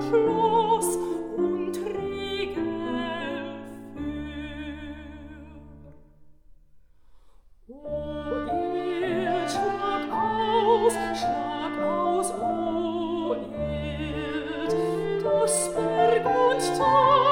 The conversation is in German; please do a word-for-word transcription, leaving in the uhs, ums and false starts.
Schloss und Riegel für. O Erd, schlag aus, schlag aus, o Erd, dass Berg und Tal